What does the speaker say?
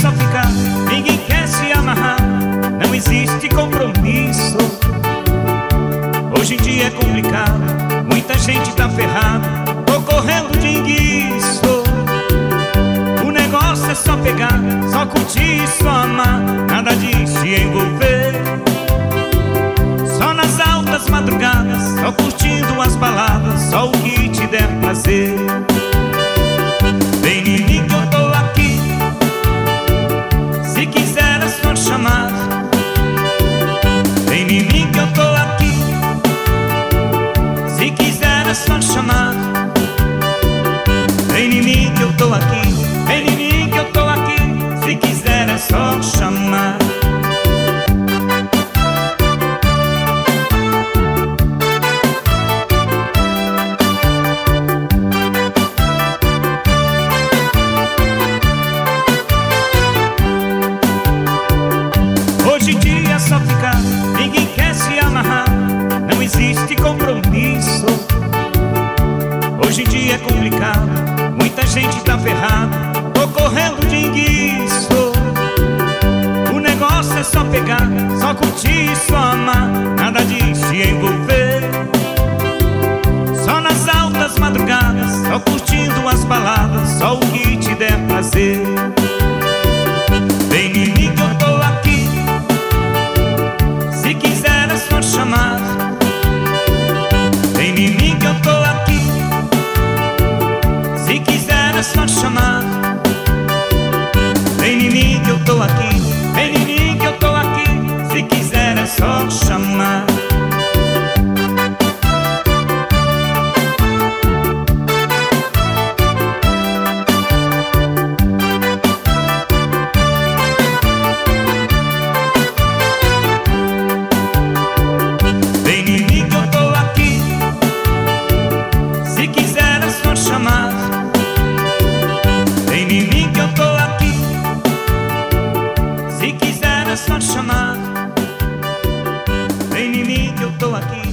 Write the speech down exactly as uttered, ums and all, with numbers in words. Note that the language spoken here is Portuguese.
só ficar, ninguém quer se amarrar, não existe compromisso. Hoje em dia é complicado, muita gente tá ferrada, tô correndo de enguiço. O negócio é só pegar, só curtir e só amar, nada de se envolver. Só nas altas madrugadas, só curtindo as baladas, só o que te der prazer. Vem em mim que eu tô aqui, se quiser é só chamar. Vem em mim que eu tô aqui, se quiser é só chamar. Vem em mim que eu tô aqui, vem em mim que eu tô aqui, se quiser é só chamar. Hoje em dia é só ficar, ninguém quer se amarrar, não existe compromisso. Hoje em dia é complicado, muita gente tá ferrada, tô correndo de enguiço. O negócio é só pegar, só curtir e só amar, nada de se envolver. Só nas altas madrugadas, só curtindo as baladas, só o que te der prazer. Vem em mim que eu tô aqui, se quiser é só chamar. Vem em mim que eu tô aqui, se quiser é só chamar. Vem em mim que eu tô aqui, vem em mim que eu tô aqui, se quiser é só chamar. Vem em mim que eu tô aqui, se quiser é só chamar. Vem em mim que eu tô aqui, se quiser é só chamar. Vem em mim que eu tô aqui.